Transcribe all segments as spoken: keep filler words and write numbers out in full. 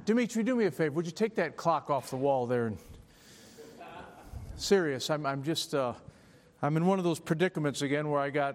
Dimitri, do me a favor. Would you take that clock off the wall there? And serious, I'm, I'm just, uh, I'm in one of those predicaments again where I got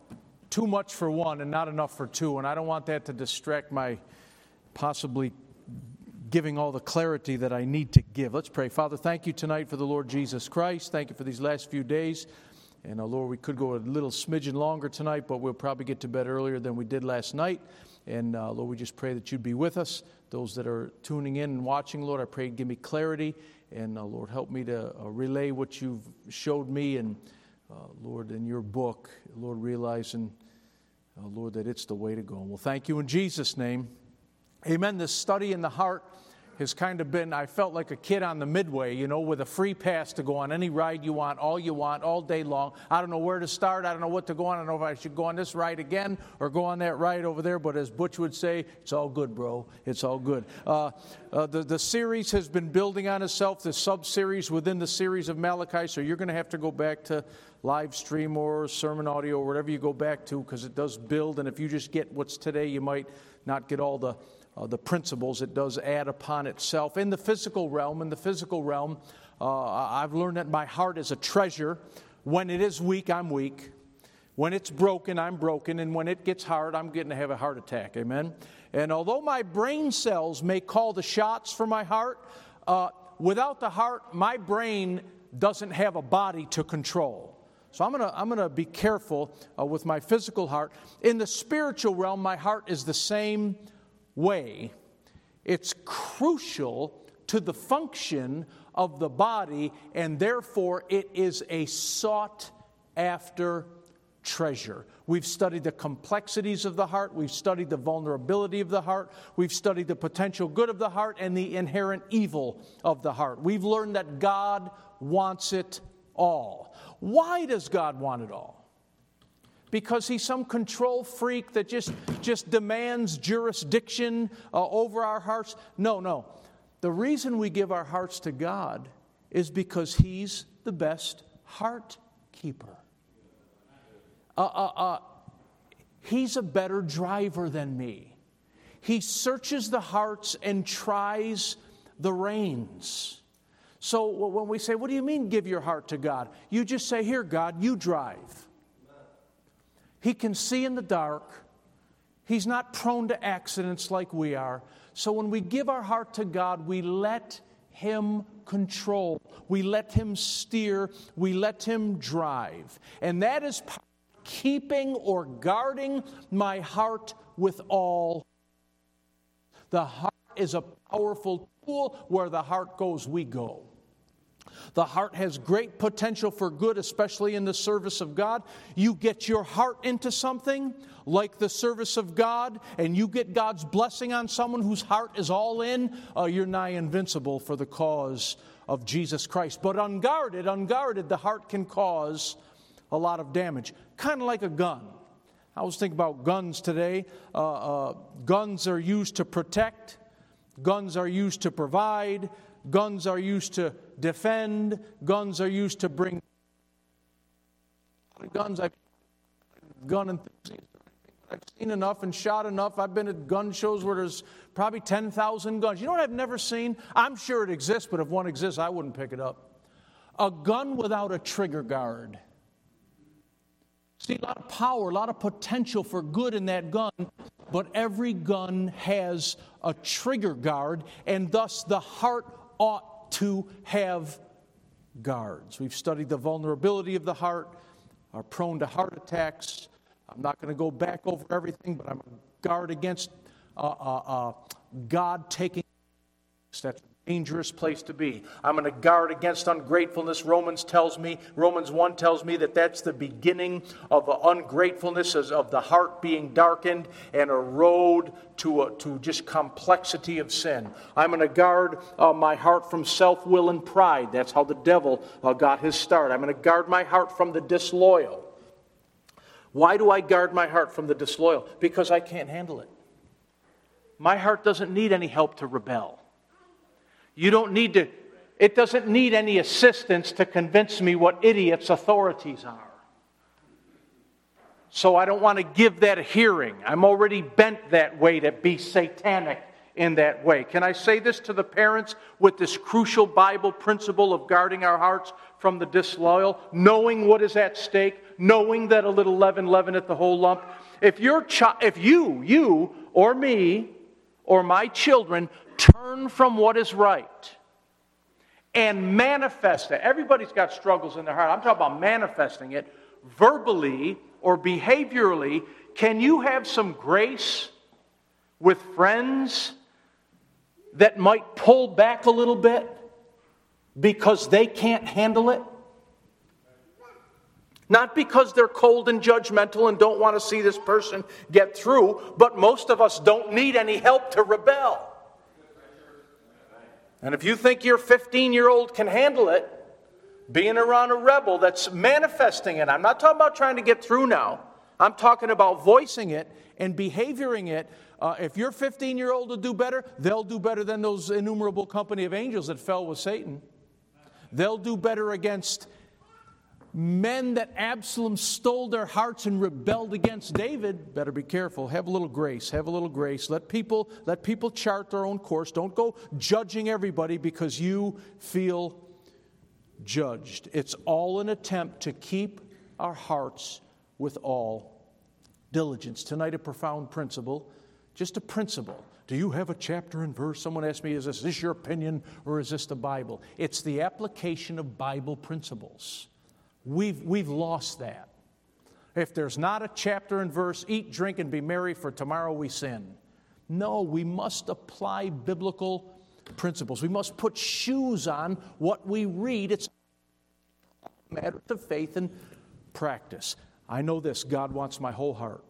too much for one and not enough for two, and I don't want that to distract my possibly giving all the clarity that I need to give. Let's pray. Father, thank you tonight for the Lord Jesus Christ. Thank you for these last few days. And uh, Lord, we could go a little smidgen longer tonight, but we'll probably get to bed earlier than we did last night. And uh, Lord, we just pray that you'd be with us. Those that are tuning in and watching, Lord, I pray give me clarity. And uh, Lord, help me to uh, relay what you've showed me. And uh, Lord, in your book, Lord, realizing, uh, Lord, that it's the way to go. And we'll thank you in Jesus' name. Amen. This study in the heart has kind of been, I felt like a kid on the Midway, you know, with a free pass to go on any ride you want, all you want, all day long. I don't know where to start. I don't know what to go on. I don't know if I should go on this ride again or go on that ride over there. But as Butch would say, it's all good, bro. It's all good. Uh, uh, the, the series has been building on itself, the sub-series within the series of Malachi. So you're going to have to go back to live stream or sermon audio or whatever you go back to, because it does build. And if you just get what's today, you might not get all the Uh, the principles. It does add upon itself. In the physical realm, in the physical realm, uh, I've learned that my heart is a treasure. When it is weak, I'm weak. When it's broken, I'm broken. And when it gets hard, I'm getting to have a heart attack. Amen? And although my brain cells may call the shots for my heart, uh, without the heart, my brain doesn't have a body to control. So I'm gonna I'm gonna be careful uh, with my physical heart. In the spiritual realm, my heart is the same way. It's crucial to the function of the body, and therefore it is a sought after treasure. We've studied the complexities of the heart. We've studied the vulnerability of the heart. We've studied the potential good of the heart and the inherent evil of the heart. We've learned that God wants it all. Why does God want it all? Because he's some control freak that just, just demands jurisdiction uh, over our hearts? No, no. The reason we give our hearts to God is because he's the best heart keeper. Uh, uh, uh, he's a better driver than me. He searches the hearts and tries the reins. So when we say, what do you mean give your heart to God? You just say, here, God, you drive. He can see in the dark. He's not prone to accidents like we are. So when we give our heart to God, we let him control. We let him steer. We let him drive. And that is keeping or guarding my heart with all. The heart is a powerful tool. Where the heart goes, we go. The heart has great potential for good, especially in the service of God. You get your heart into something like the service of God, and you get God's blessing on someone whose heart is all in, uh, you're nigh invincible for the cause of Jesus Christ. But unguarded, unguarded, the heart can cause a lot of damage. Kind of like a gun. I was thinking about guns today. Uh, uh, guns are used to protect. Guns are used to provide. Guns are used to defend. Guns are used to bring guns. I've gun enthusiast. I've seen enough and shot enough. I've been at gun shows where there's probably ten thousand guns. You know what I've never seen? I'm sure it exists, but if one exists, I wouldn't pick it up. A gun without a trigger guard. See, a lot of power, a lot of potential for good in that gun, but every gun has a trigger guard, and thus the heart ought to have guards. We've studied the vulnerability of the heart, are prone to heart attacks. I'm not going to go back over everything, but I'm going to guard against uh, uh, uh, God taking. That's a dangerous place to be. I'm going to guard against ungratefulness. Romans tells me, Romans one tells me that that's the beginning of ungratefulness, of the heart being darkened and a road to, a, to just complexity of sin. I'm going to guard uh, my heart from self-will and pride. That's how the devil uh, got his start. I'm going to guard my heart from the disloyal. Why do I guard my heart from the disloyal? Because I can't handle it. My heart doesn't need any help to rebel. You don't need to, it doesn't need any assistance to convince me what idiots authorities are. So I don't want to give that a hearing. I'm already bent that way to be satanic in that way. Can I say this to the parents with this crucial Bible principle of guarding our hearts from the disloyal, knowing what is at stake, knowing that a little leaven leaveneth the whole lump? If your chi- if you, you or me or my children turn from what is right and manifest it, everybody's got struggles in their heart. I'm talking about manifesting it verbally or behaviorally. Can you have some grace with friends that might pull back a little bit because they can't handle it? Not because they're cold and judgmental and don't want to see this person get through, but most of us don't need any help to rebel. And if you think your fifteen-year-old can handle it, being around a rebel that's manifesting it, I'm not talking about trying to get through now. I'm talking about voicing it and behavioring it. Uh, if your fifteen-year-old will do better, they'll do better than those innumerable company of angels that fell with Satan. They'll do better against men that Absalom stole their hearts and rebelled against David. Better be careful. Have a little grace. Have a little grace. Let people, let people chart their own course. Don't go judging everybody because you feel judged. It's all an attempt to keep our hearts with all diligence. Tonight, a profound principle. Just a principle. Do you have a chapter and verse? Someone asked me, is this, is this your opinion or is this the Bible? It's the application of Bible principles. We've, we've lost that. If there's not a chapter and verse, eat, drink, and be merry, for tomorrow we sin. No, we must apply biblical principles. We must put shoes on what we read. It's a matter of faith and practice. I know this, God wants my whole heart.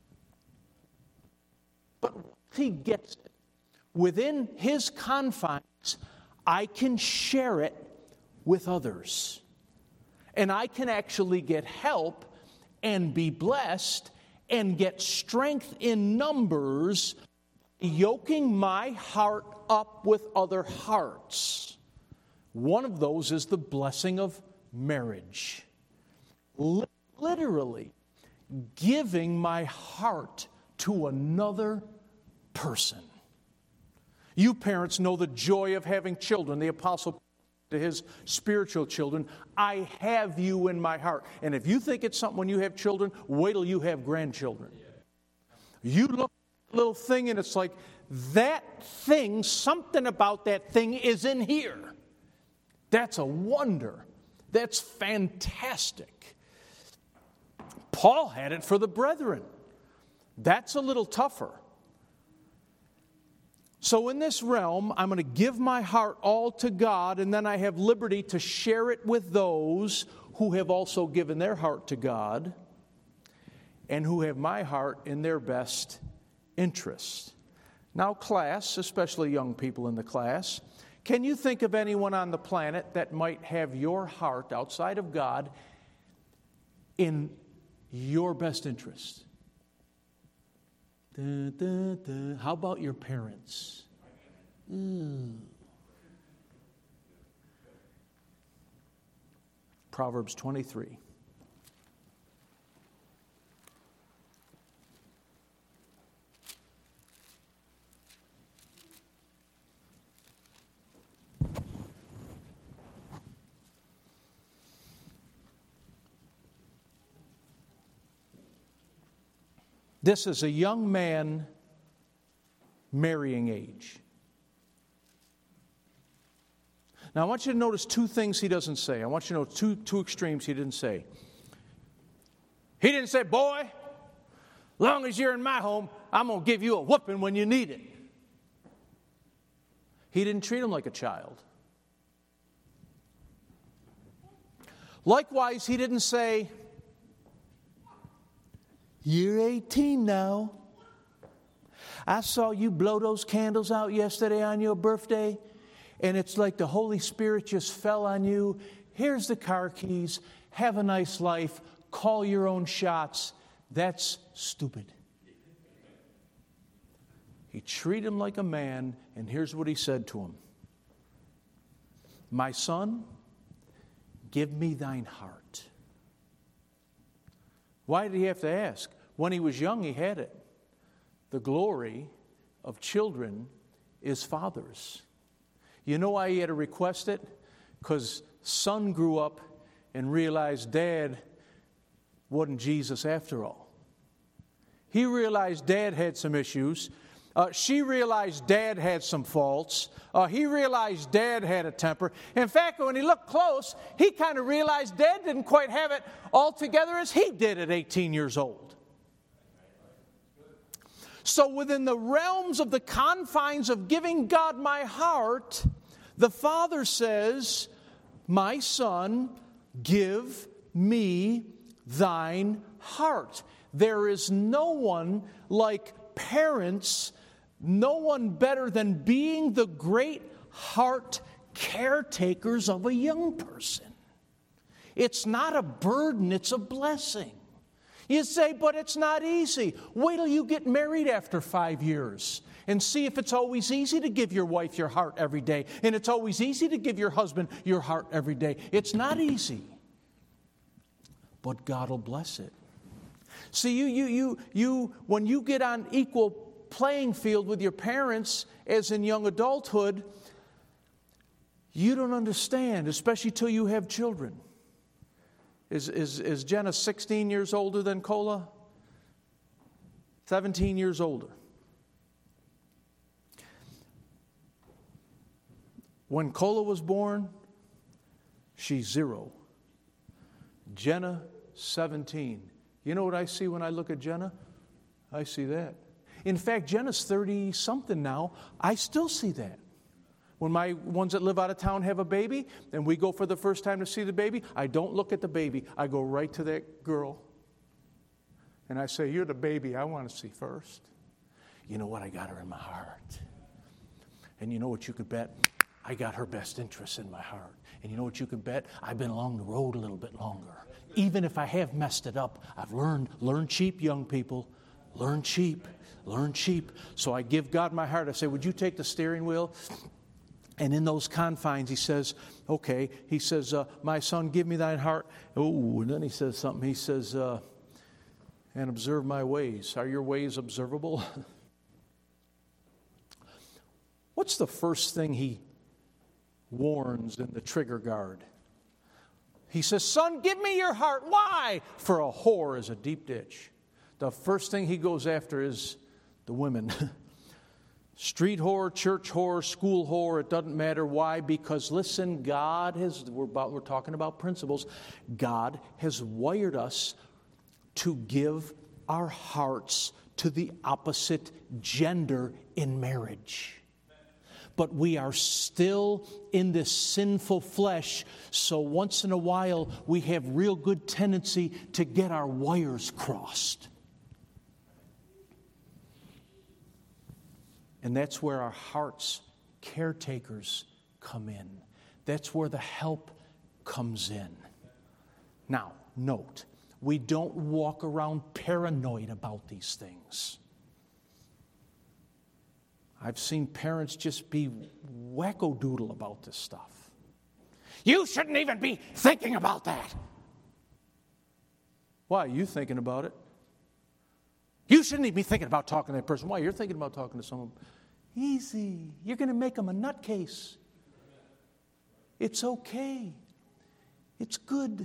But He gets it. Within His confines, I can share it with others. And I can actually get help and be blessed and get strength in numbers, yoking my heart up with other hearts. One of those is the blessing of marriage. Literally giving my heart to another person. You parents know the joy of having children. The Apostle to his spiritual children, I have you in my heart. And if you think it's something when you have children, wait till you have grandchildren. You look at a little thing and it's like, that thing, something about that thing is in here. That's a wonder. That's fantastic. Paul had it for the brethren. That's a little tougher. So in this realm, I'm going to give my heart all to God, and then I have liberty to share it with those who have also given their heart to God and who have my heart in their best interest. Now, class, especially young people in the class, can you think of anyone on the planet that might have your heart outside of God in your best interest? Da, da, da. How about your parents? Mm. Proverbs twenty-three. This is a young man marrying age. Now, I want you to notice two things he doesn't say. I want you to know two, two extremes he didn't say. He didn't say, boy, long as you're in my home, I'm going to give you a whooping when you need it. He didn't treat him like a child. Likewise, he didn't say, you're eighteen now. I saw you blow those candles out yesterday on your birthday, and it's like the Holy Spirit just fell on you. Here's the car keys. Have a nice life. Call your own shots. That's stupid. He treated him like a man, and here's what he said to him. My son, give me thine heart. Why did he have to ask? When he was young, he had it. The glory of children is fathers. You know why he had to request it? Because son grew up and realized dad wasn't Jesus after all. He realized dad had some issues. Uh, she realized dad had some faults. Uh, he realized dad had a temper. In fact, when he looked close, he kind of realized dad didn't quite have it all together as he did at eighteen years old. So within the realms of the confines of giving God my heart, the Father says, my son, give me thine heart. There is no one like parents, no one better than being the great heart caretakers of a young person. It's not a burden, it's a blessing. You say, but it's not easy. Wait till you get married after five years and see if it's always easy to give your wife your heart every day. And it's always easy to give your husband your heart every day. It's not easy. But God will bless it. See, you, you, you, you, when you get on equal playing field with your parents, as in young adulthood, you don't understand, especially till you have children. Is, is, is Jenna sixteen years older than Cola? seventeen years older. When Cola was born, she's zero. Jenna, seventeen. You know what I see when I look at Jenna? I see that. In fact, Jenna's thirty-something now. I still see that. When my ones that live out of town have a baby, and we go for the first time to see the baby, I don't look at the baby. I go right to that girl. And I say, you're the baby I want to see first. You know what? I got her in my heart. And you know what you could bet? I got her best interests in my heart. And you know what you could bet? I've been along the road a little bit longer. Even if I have messed it up, I've learned, learn cheap, young people. Learn cheap. Learn cheap. So I give God my heart. I say, would you take the steering wheel? And in those confines, he says, okay, he says, uh, my son, give me thine heart. Oh, and then he says something. He says, uh, and observe my ways. Are your ways observable? What's the first thing he warns in the trigger guard? He says, son, give me your heart. Why? For a whore is a deep ditch. The first thing he goes after is the women. Street whore, church whore, school whore, it doesn't matter. Why? Because listen, God has, we're, about, we're talking about principles. God has wired us to give our hearts to the opposite gender in marriage. But we are still in this sinful flesh, so once in a while we have real good tendency to get our wires crossed. And that's where our hearts caretakers come in. That's where the help comes in. Now, note, we don't walk around paranoid about these things. I've seen parents just be wackadoodle about this stuff. You shouldn't even be thinking about that. Why are you thinking about it? You shouldn't even be thinking about talking to that person. Why? You're thinking about talking to someone. Easy. You're going to make them a nutcase. It's okay. It's good.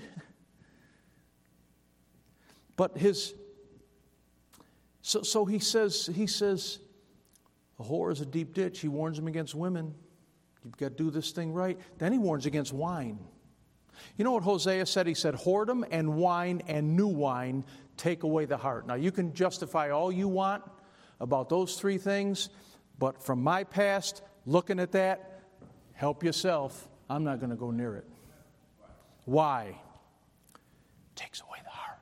But his, so, so he says, he says, a whore is a deep ditch. He warns him against women. You've got to do this thing right. Then he warns against wine. You know what Hosea said? He said, whoredom and wine and new wine take away the heart. Now, you can justify all you want about those three things, but from my past, looking at that, help yourself. I'm not going to go near it. Why? It takes away the heart.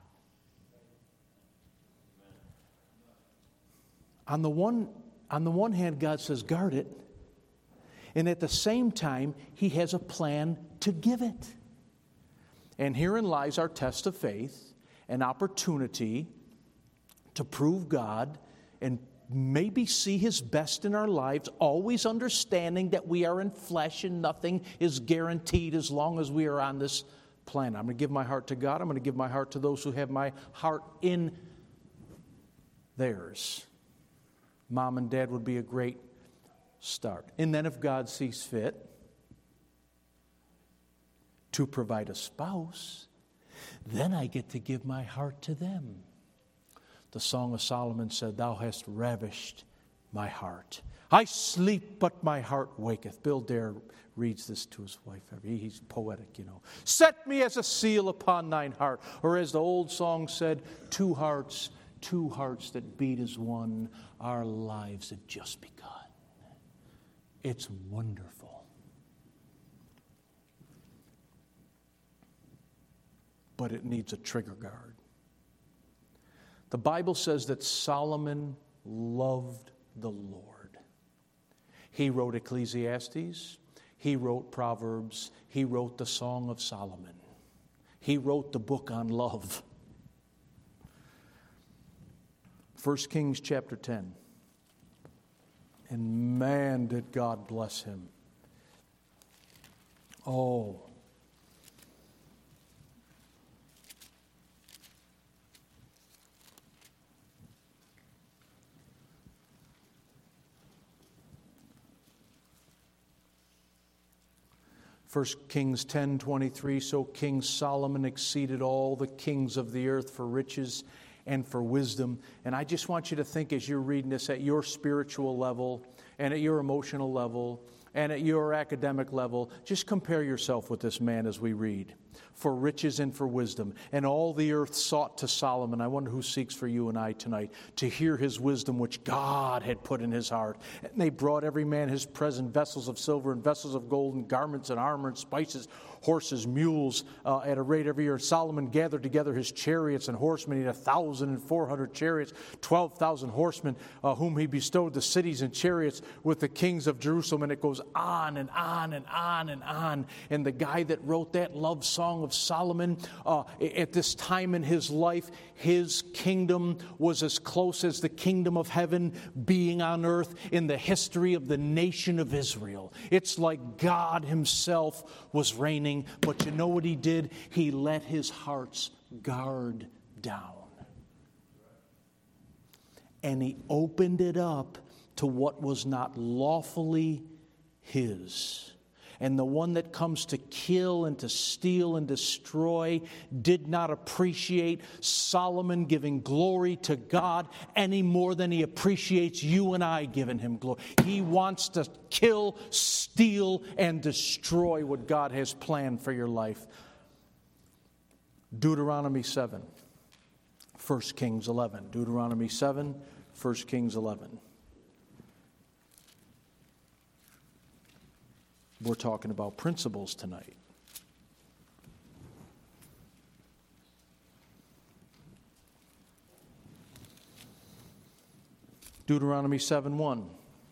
On the one, on the one hand, God says, guard it. And at the same time, He has a plan to give it. And herein lies our test of faith, an opportunity to prove God and maybe see His best in our lives, always understanding that we are in flesh and nothing is guaranteed as long as we are on this planet. I'm going to give my heart to God. I'm going to give my heart to those who have my heart in theirs. Mom and Dad would be a great start. And then if God sees fit to provide a spouse, then I get to give my heart to them. The Song of Solomon said, "Thou hast ravished my heart. I sleep, but my heart waketh." Bill Dare reads this to his wife. He's poetic, you know. "Set me as a seal upon thine heart." Or as the old song said, two hearts, two hearts that beat as one. Our lives have just begun. It's wonderful. But it needs a trigger guard. The Bible says that Solomon loved the Lord. He wrote Ecclesiastes. He wrote Proverbs. He wrote the Song of Solomon. He wrote the book on love. First Kings chapter ten. And man, did God bless him. Oh. First Kings ten twenty-three, "So King Solomon exceeded all the kings of the earth for riches and for wisdom." And I just want you to think as you're reading this at your spiritual level and at your emotional level and at your academic level, just compare yourself with this man as we read. "For riches and for wisdom. And all the earth sought to Solomon." I wonder who seeks for you and I tonight to hear his wisdom which God had put in his heart. "And they brought every man his present, vessels of silver and vessels of gold and garments and armor and spices, horses, mules, uh, at a rate every year. Solomon gathered together his chariots and horsemen. He had a thousand and four hundred chariots, twelve thousand horsemen, uh, whom he bestowed the cities and chariots with the kings of Jerusalem." And it goes on and on and on and on. And the guy that wrote that love song of Solomon, uh, at this time in his life, his kingdom was as close as the kingdom of heaven being on earth in the history of the nation of Israel. It's like God himself was reigning, but you know what he did? He let his heart's guard down. And he opened it up to what was not lawfully his. And the one that comes to kill and to steal and destroy did not appreciate Solomon giving glory to God any more than he appreciates you and I giving him glory. He wants to kill, steal, and destroy what God has planned for your life. Deuteronomy seven, First Kings eleven. Deuteronomy seven, First Kings eleven. We're talking about principles tonight. Deuteronomy seven one.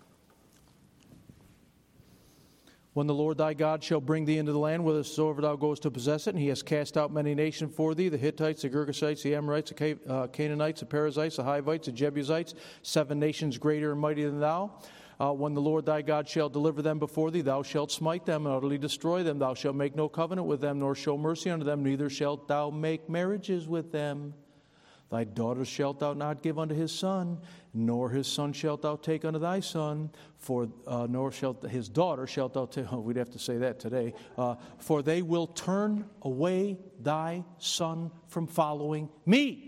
"When the Lord thy God shall bring thee into the land whithersoever thou goest to possess it, and he has cast out many nations for thee, the Hittites, the Girgashites, the Amorites, the Canaanites, the Perizzites, the Hivites, the Jebusites, seven nations greater and mightier than thou. Uh, when the Lord thy God shall deliver them before thee, thou shalt smite them and utterly destroy them. Thou shalt make no covenant with them, nor show mercy unto them, neither shalt thou make marriages with them. Thy daughter shalt thou not give unto his son, nor his son shalt thou take unto thy son, for uh, nor shalt his daughter shalt thou take." Oh, we'd have to say that today. Uh, "for they will turn away thy son from following me,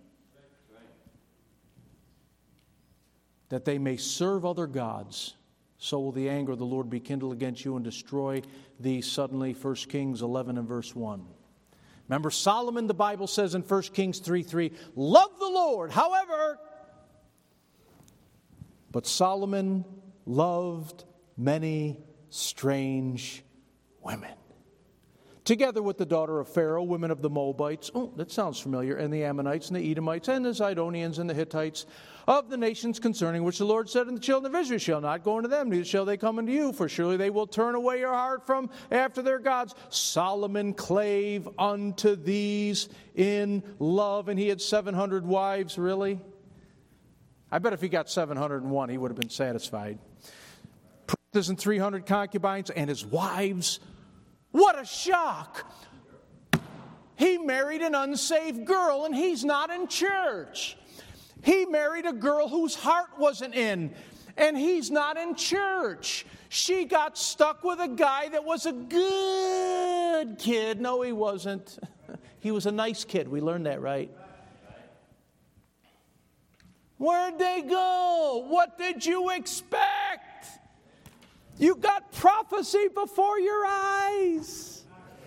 that they may serve other gods. So will the anger of the Lord be kindled against you and destroy thee suddenly." First Kings eleven and verse one. Remember, Solomon, the Bible says in First Kings three three, loved the Lord, however, but Solomon loved many strange women, together with the daughter of Pharaoh, women of the Moabites. Oh, that sounds familiar. And the Ammonites and the Edomites and the Zidonians and the Hittites, of the nations concerning which the Lord said, "And the children of Israel shall not go unto them, neither shall they come unto you, for surely they will turn away your heart from after their gods. Solomon clave unto these in love." And he had seven hundred wives, really? I bet if he got seven hundred one, he would have been satisfied. Princes and three hundred concubines and his wives. What a shock! He married an unsaved girl and he's not in church. He married a girl whose heart wasn't in. And he's not in church. She got stuck with a guy that was a good kid. No, he wasn't. He was a nice kid. We learned that, right? Where'd they go? What did you expect? You got prophecy before your eyes.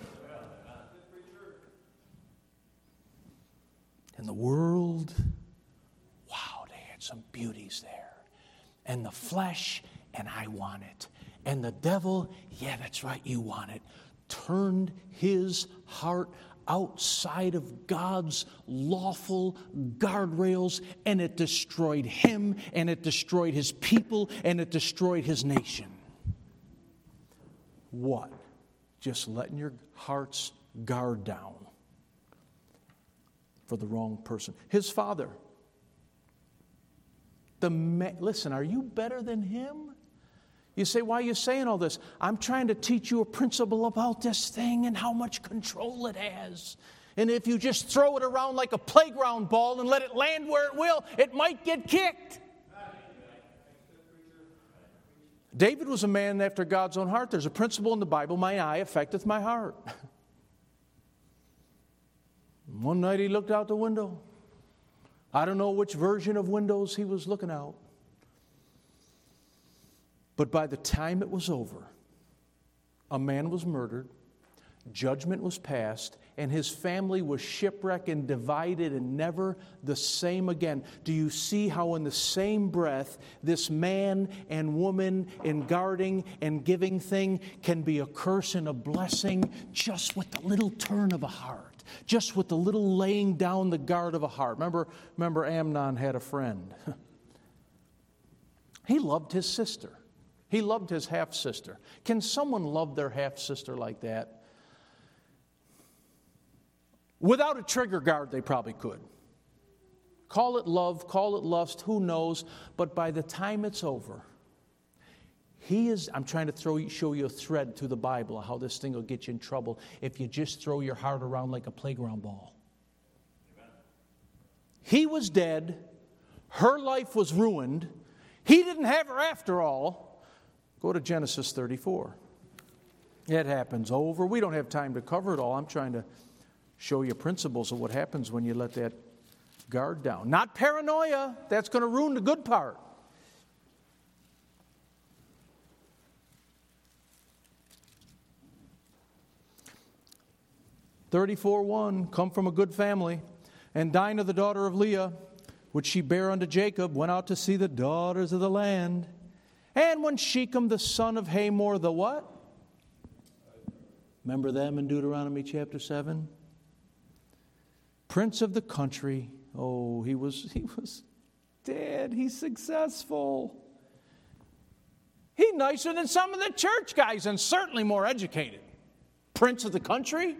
And the world, wow, they had some beauties there. And the flesh, and I want it. And the devil, yeah, that's right, you want it, turned his heart outside of God's lawful guardrails, and it destroyed him, and it destroyed his people, and it destroyed his nation. What? Just letting your heart's guard down for the wrong person. His father. The ma- Listen, are you better than him? You say, why are you saying all this? I'm trying to teach you a principle about this thing and how much control it has. And if you just throw it around like a playground ball and let it land where it will, it might get kicked. David was a man after God's own heart. There's a principle in the Bible, my eye affecteth my heart. One night he looked out the window. I don't know which version of windows he was looking out. But by the time it was over, a man was murdered, judgment was passed, and his family was shipwrecked and divided and never the same again. Do you see how in the same breath this man and woman in guarding and giving thing can be a curse and a blessing just with the little turn of a heart, just with the little laying down the guard of a heart? Remember, remember Amnon had a friend. He loved his sister. He loved his half-sister. Can someone love their half-sister like that? Without a trigger guard, they probably could. Call it love, call it lust, who knows? But by the time it's over, he is, I'm trying to throw, show you a thread through the Bible of how this thing will get you in trouble if you just throw your heart around like a playground ball. Amen. He was dead. Her life was ruined. He didn't have her after all. Go to Genesis thirty-four. It happens over. We don't have time to cover it all. I'm trying to show you principles of what happens when you let that guard down. Not paranoia. That's going to ruin the good part. thirty-four one, come from a good family. And Dinah, the daughter of Leah, which she bare unto Jacob, went out to see the daughters of the land. And when Shechem, the son of Hamor, the what? Remember them in Deuteronomy chapter seven? Prince of the country. Oh, he was, he was dead. He's successful. He's nicer than some of the church guys and certainly more educated. Prince of the country?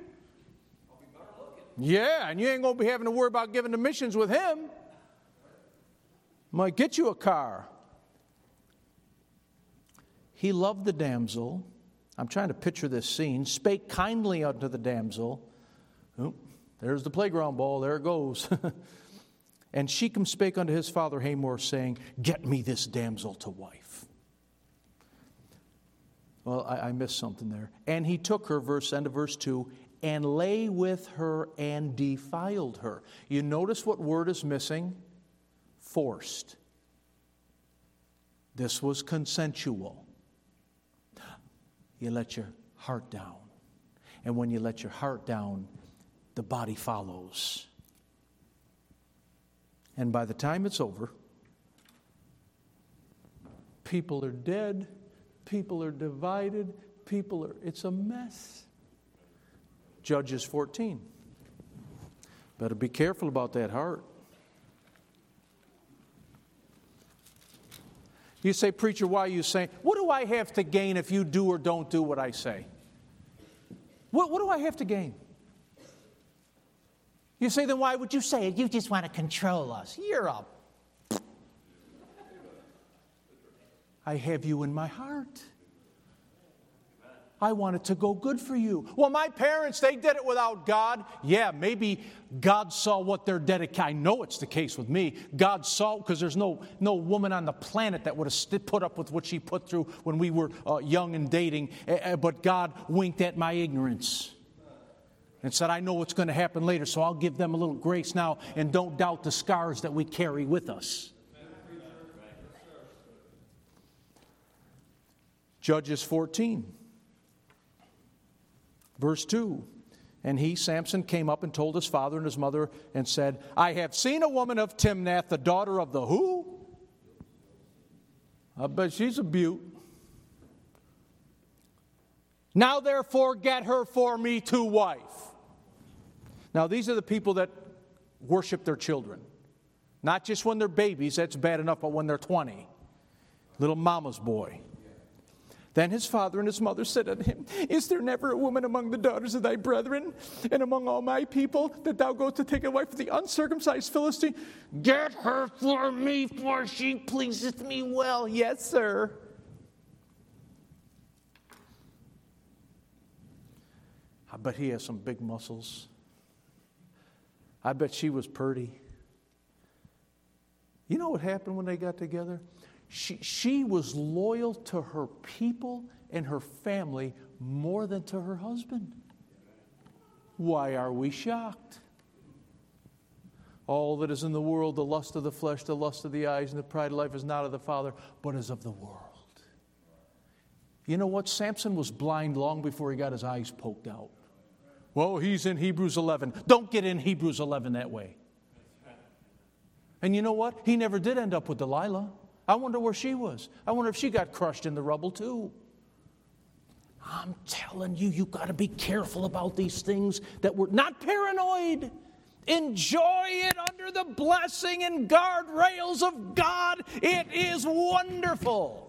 Yeah, and you ain't going to be having to worry about giving the missions with him. Might get you a car. He loved the damsel. I'm trying to picture this scene. Spake kindly unto the damsel. Oh, there's the playground ball. There it goes. And Shechem spake unto his father Hamor, saying, get me this damsel to wife. Well, I, I missed something there. And he took her, verse end of verse two, and lay with her and defiled her. You notice what word is missing? Forced. This was consensual. You let your heart down. And when you let your heart down, the body follows. And by the time it's over, people are dead, people are divided, people are, it's a mess. Judges fourteen. Better be careful about that heart. You say, preacher, why are you saying? What do I have to gain if you do or don't do what I say? What, what do I have to gain? You say, then why would you say it? You just want to control us. You're a... I have you in my heart. I want it to go good for you. Well, my parents, they did it without God. Yeah, maybe God saw what they're dedicated. I know it's the case with me. God saw, because there's no, no woman on the planet that would have st- put up with what she put through when we were uh, young and dating. Uh, but God winked at my ignorance and said, I know what's going to happen later, so I'll give them a little grace now, and don't doubt the scars that we carry with us. Judges fourteen. Verse two, and he, Samson, came up and told his father and his mother and said, I have seen a woman of Timnath, the daughter of the who? I bet she's a beaut. Now therefore get her for me to wife. Now these are the people that worship their children. Not just when they're babies, that's bad enough, but when they're twenty. Little mama's boy. Then his father and his mother said unto him, Is there never a woman among the daughters of thy brethren, and among all my people, that thou goest to take a wife of the uncircumcised Philistine? Get her for me, for she pleaseth me well. Yes, sir. I bet he has some big muscles. I bet she was pretty. You know what happened when they got together? She, she was loyal to her people and her family more than to her husband. Why are we shocked? All that is in the world, the lust of the flesh, the lust of the eyes, and the pride of life is not of the Father, but is of the world. You know what? Samson was blind long before he got his eyes poked out. Well, he's in Hebrews eleven. Don't get in Hebrews eleven that way. And you know what? He never did end up with Delilah. I wonder where she was. I wonder if she got crushed in the rubble too. I'm telling you, you've got to be careful about these things that we're not paranoid. Enjoy it under the blessing and guardrails of God. It is wonderful.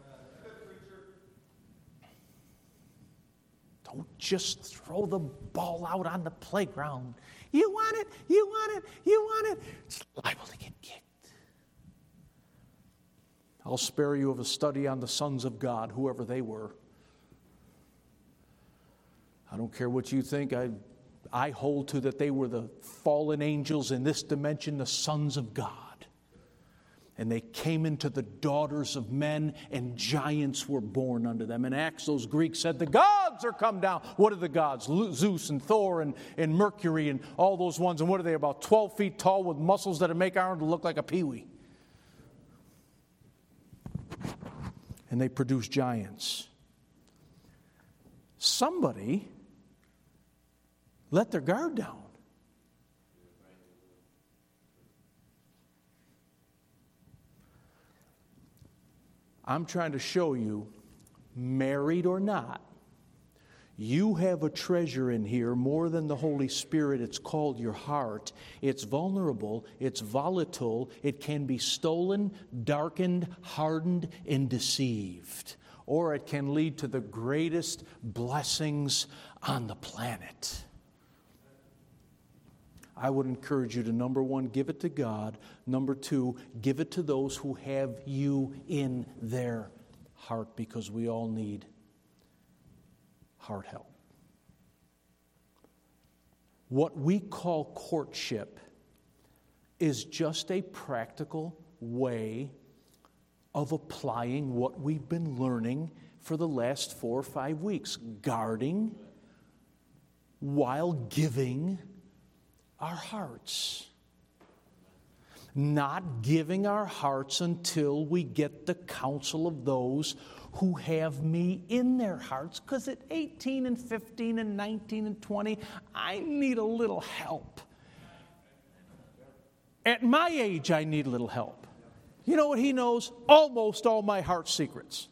Don't just throw the ball out on the playground. You want it, you want it, you want it. It's liable to get kicked. I'll spare you of a study on the sons of God, whoever they were. I don't care what you think. I, I hold to that they were the fallen angels in this dimension, the sons of God. And they came into the daughters of men, and giants were born unto them. In Acts, those Greeks said, the gods are come down. What are the gods? Zeus and Thor and, and Mercury and all those ones. And what are they, about twelve feet tall with muscles that make Arnold look like a peewee? And they produce giants. Somebody let their guard down. I'm trying to show you, married or not, you have a treasure in here more than the Holy Spirit. It's called your heart. It's vulnerable. It's volatile. It can be stolen, darkened, hardened, and deceived. Or it can lead to the greatest blessings on the planet. I would encourage you to, number one, give it to God. Number two, give it to those who have you in their heart, because we all need heart help. What we call courtship is just a practical way of applying what we've been learning for the last four or five weeks. Guarding while giving our hearts. Not giving our hearts until we get the counsel of those who have me in their hearts. Because at eighteen and fifteen and nineteen and twenty, I need a little help. At my age, I need a little help. You know what he knows? Almost all my heart secrets.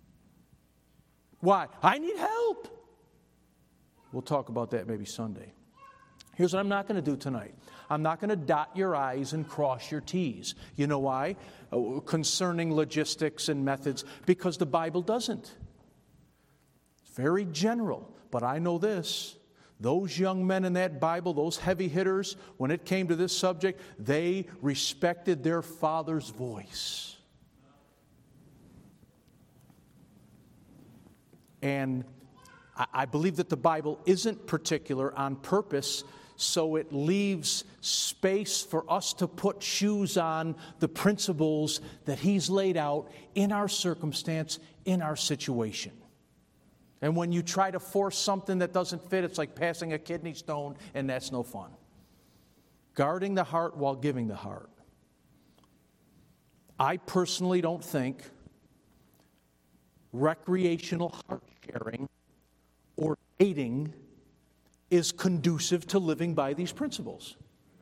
Why? I need help. We'll talk about that maybe Sunday. Here's what I'm not going to do tonight. I'm not going to dot your I's and cross your T's. You know why? Uh, concerning logistics and methods. Because the Bible doesn't. It's very general. But I know this. Those young men in that Bible, those heavy hitters, when it came to this subject, they respected their father's voice. And I, I believe that the Bible isn't particular on purpose, so it leaves space for us to put shoes on the principles that He's laid out in our circumstance, in our situation. And when you try to force something that doesn't fit, it's like passing a kidney stone, and that's no fun. Guarding the heart while giving the heart. I personally don't think recreational heart sharing or dating is conducive to living by these principles.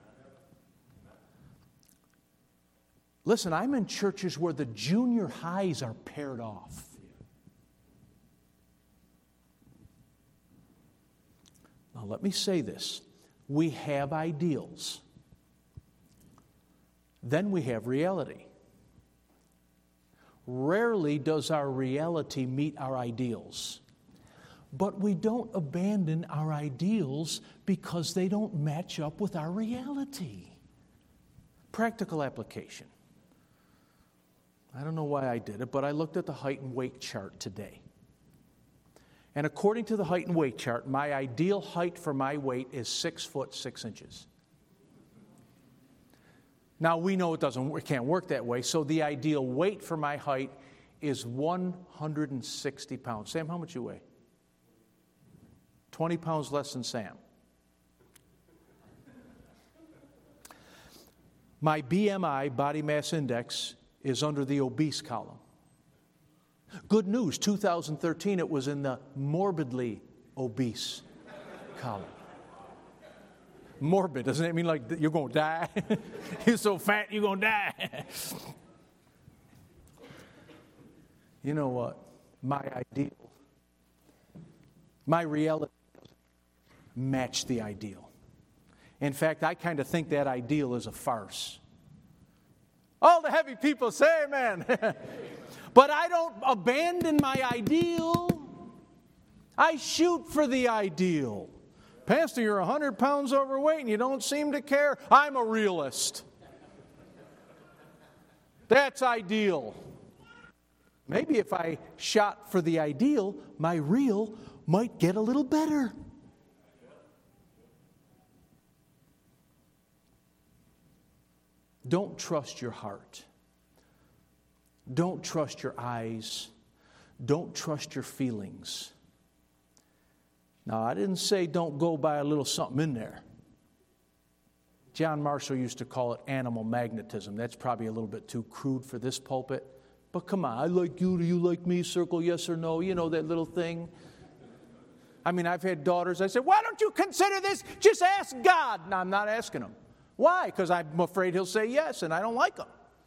Listen, I'm in churches where the junior highs are paired off. Now, let me say this. We have ideals. Then we have reality. Rarely does our reality meet our ideals. But we don't abandon our ideals because they don't match up with our reality. Practical application. I don't know why I did it, but I looked at the height and weight chart today. And according to the height and weight chart, my ideal height for my weight is six foot six inches. Now we know it doesn't, it can't work that way. So the ideal weight for my height is one hundred sixty pounds. Sam, how much you weigh? twenty pounds less than Sam. My B M I, body mass index, is under the obese column. Good news, two thousand thirteen, it was in the morbidly obese column. Morbid, doesn't that mean like you're going to die? You're so fat, you're going to die. You know what? My ideal, my reality doesn't match the ideal. In fact, I kind of think that ideal is a farce. All the heavy people say amen. But I don't abandon my ideal. I shoot for the ideal. Pastor, you're one hundred pounds overweight and you don't seem to care. I'm a realist. That's ideal. Maybe if I shot for the ideal, my real might get a little better. Don't trust your heart. Don't trust your eyes. Don't trust your feelings. Now, I didn't say don't go by a little something in there. John Marshall used to call it animal magnetism. That's probably a little bit too crude for this pulpit. But come on, I like you, do you like me? Circle yes or no. You know that little thing. I mean, I've had daughters, I said, why don't you consider this? Just ask God. No, I'm not asking him. Why? Because I'm afraid he'll say yes, and I don't like him.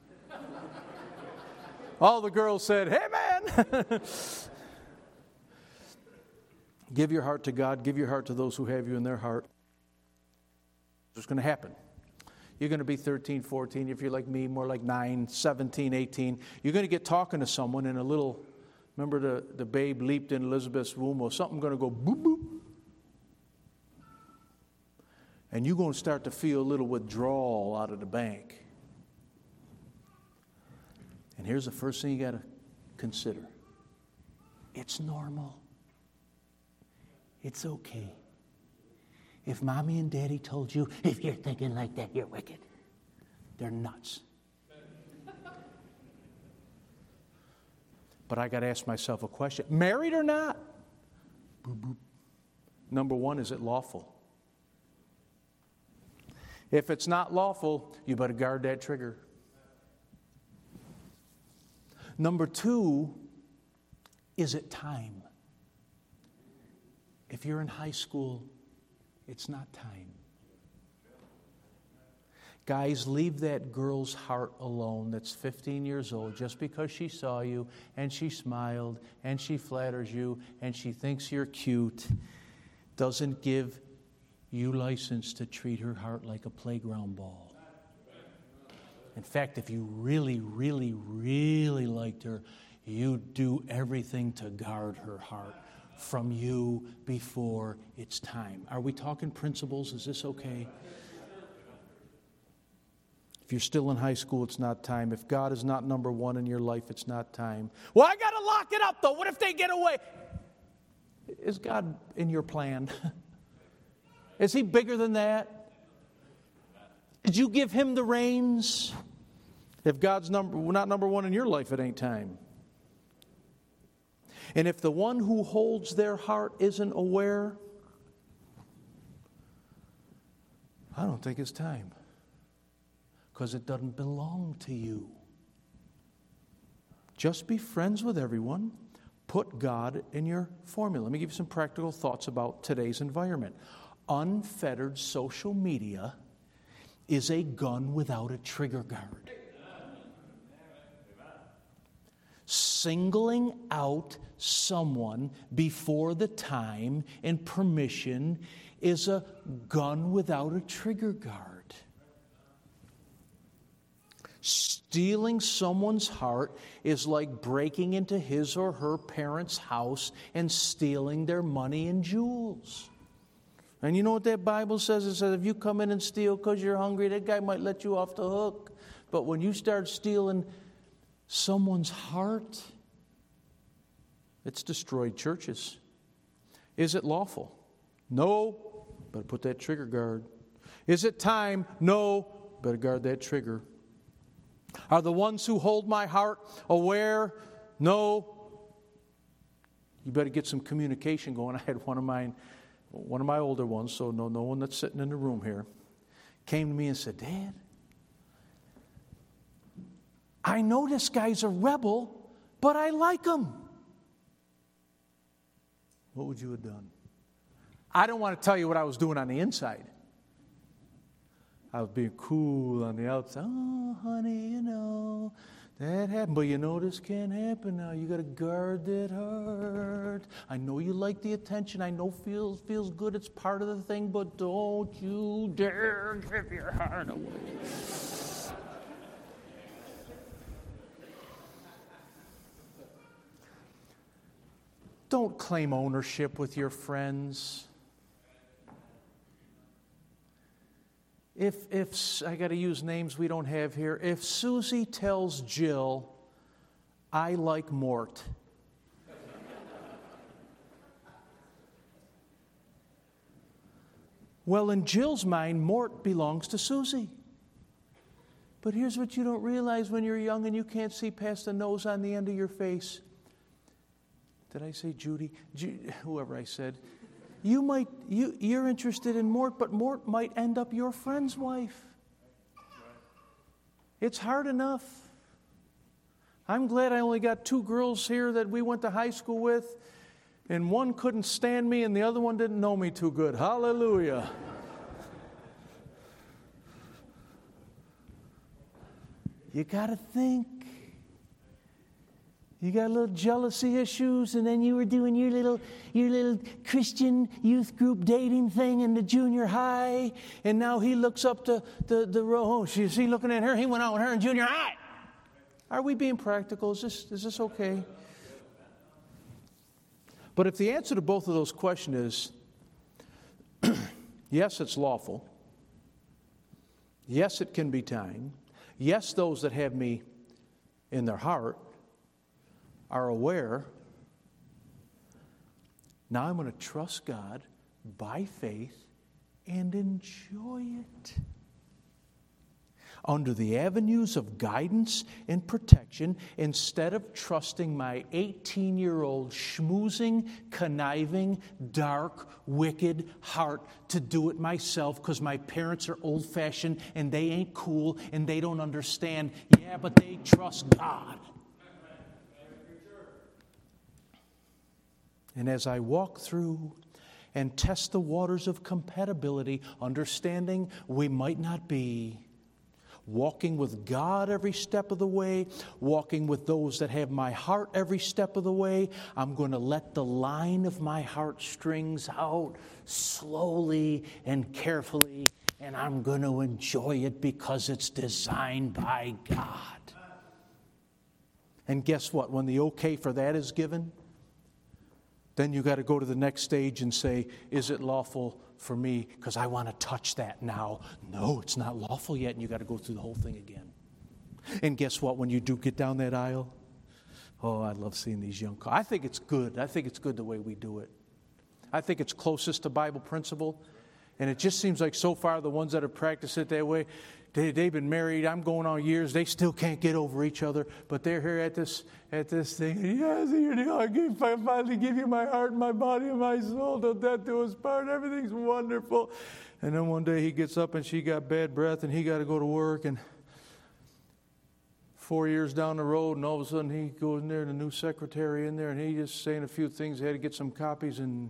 All the girls said, hey, man. Give your heart to God. Give your heart to those who have you in their heart. It's going to happen. You're going to be thirteen, fourteen. If you're like me, more like nine, seventeen, eighteen. You're going to get talking to someone in a little, remember the, the babe leaped in Elizabeth's womb, or something going to go boop, boop. And you're going to start to feel a little withdrawal out of the bank. And here's the first thing you got to consider. It's normal. It's okay. If mommy and daddy told you, if you're thinking like that, you're wicked. They're nuts. But I got to ask myself a question. Married or not? Boop, boop. Number one, is it lawful? If it's not lawful, you better guard that trigger. Number two, is it time? If you're in high school, it's not time. Guys, leave that girl's heart alone that's fifteen years old just because she saw you and she smiled and she flatters you and she thinks you're cute. Doesn't give you license to treat her heart like a playground ball. In fact, if you really, really, really liked her, you'd do everything to guard her heart from you before it's time. Are we talking principles? Is this okay? If you're still in high school, it's not time. If God is not number one in your life, it's not time. Well, I got to lock it up, though. What if they get away? is God in your plan? Is He bigger than that? Did you give Him the reins? If God's number, not number one in your life, it ain't time. And if the one who holds their heart isn't aware, I don't think it's time. Because it doesn't belong to you. Just be friends with everyone. Put God in your formula. Let me give you some practical thoughts about today's environment. Unfettered social media is a gun without a trigger guard. Singling out someone before the time and permission is a gun without a trigger guard. Stealing someone's heart is like breaking into his or her parents' house and stealing their money and jewels. And you know what that Bible says? It says if you come in and steal because you're hungry, that guy might let you off the hook. But when you start stealing someone's heart, it's destroyed churches. Is it lawful? No. Better put that trigger guard. Is it time? No. Better guard that trigger. Are the ones who hold my heart aware? No. You better get some communication going. I had one of mine, one of my older ones, so no, no one that's sitting in the room here, came to me and said, Dad, I know this guy's a rebel, but I like him. What would you have done? I don't want to tell you what I was doing on the inside. I was being cool on the outside. Oh, honey, you know, that happened. But you know this can't happen now. You got to guard that heart. I know you like the attention. I know feels feels good. It's part of the thing. But don't you dare give your heart away. Don't claim ownership with your friends. If, if I got to use names we don't have here, if Susie tells Jill, I like Mort, well, in Jill's mind, Mort belongs to Susie. But here's what you don't realize when you're young and you can't see past the nose on the end of your face. Did I say Judy? Ju- whoever I said. You might, you, you're interested in Mort, but Mort might end up your friend's wife. It's hard enough. I'm glad I only got two girls here that we went to high school with, and one couldn't stand me and the other one didn't know me too good. Hallelujah. You got to think. You got a little jealousy issues, and then you were doing your little your little Christian youth group dating thing in the junior high, and now he looks up to the, the row. Oh, is he looking at her? He went out with her in junior high. Are we being practical? Is this, is this okay? But if the answer to both of those questions is, yes, it's lawful. Yes, it can be time. Yes, those that have me in their heart are aware. Now I'm going to trust God by faith and enjoy it. Under the avenues of guidance and protection, instead of trusting my eighteen-year-old schmoozing, conniving, dark, wicked heart to do it myself because my parents are old-fashioned and they ain't cool and they don't understand. Yeah, but they trust God. And as I walk through and test the waters of compatibility, understanding we might not be, walking with God every step of the way, walking with those that have my heart every step of the way, I'm going to let the line of my heartstrings out slowly and carefully, and I'm going to enjoy it because it's designed by God. And guess what? When the okay for that is given, then you got to go to the next stage and say, is it lawful for me? Because I want to touch that now. No, it's not lawful yet, and you got to go through the whole thing again. And guess what? When you do get down that aisle, oh, I love seeing these young couples. I think it's good. I think it's good the way we do it. I think it's closest to Bible principle. And it just seems like so far the ones that have practiced it that way, they, they've been married, I'm going on years, they still can't get over each other. But they're here at this at this thing. Yes, here they are. I give- I finally give you my heart, my body, and my soul. Till death do us part. Everything's wonderful. And then one day he gets up and she got bad breath and he got to go to work. And four years down the road, and all of a sudden he goes in there, the new secretary in there, and he just saying a few things. He had to get some copies, and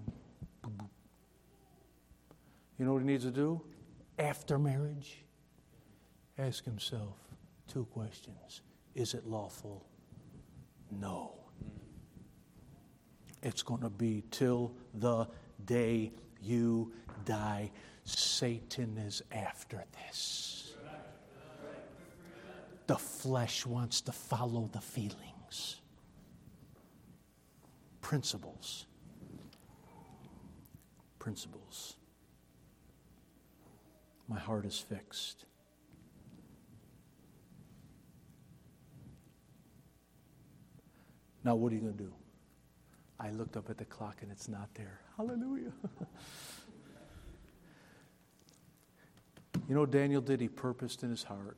you know what he needs to do? After marriage, ask himself two questions. Is it lawful? No. It's going to be till the day you die. Satan is after this. The flesh wants to follow the feelings. Principles. Principles. My heart is fixed. Now, what are you going to do? I looked up at the clock and it's not there. Hallelujah. You know what Daniel did? He purposed in his heart.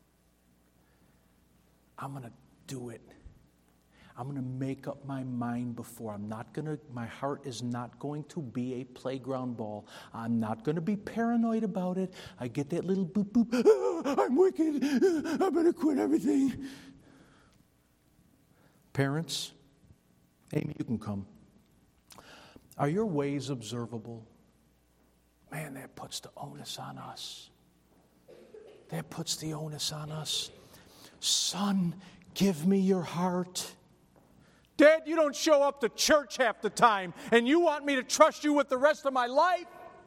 I'm going to do it. I'm going to make up my mind before. I'm not going to, my heart is not going to be a playground ball. I'm not going to be paranoid about it. I get that little boop, boop. Oh, I'm wicked. I'm going to quit everything. Parents, Amy, you can come. Are your ways observable? Man, that puts the onus on us. That puts the onus on us. Son, give me your heart. Dad, you don't show up to church half the time, and you want me to trust you with the rest of my life?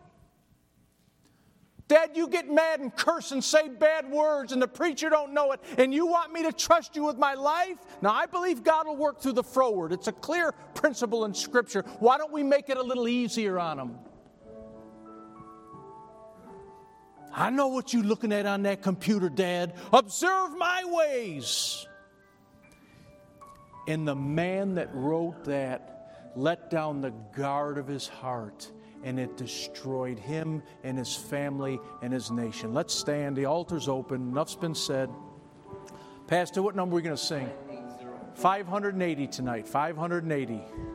Dad, you get mad and curse and say bad words, and the preacher don't know it, and you want me to trust you with my life? Now, I believe God will work through the froward. It's a clear principle in Scripture. Why don't we make it a little easier on them? I know what you're looking at on that computer, Dad. Observe my ways. And the man that wrote that let down the guard of his heart, and it destroyed him and his family and his nation. Let's stand. The altar's open. Enough's been said. Pastor, what number are we going to sing? five hundred eighty tonight. five hundred eighty.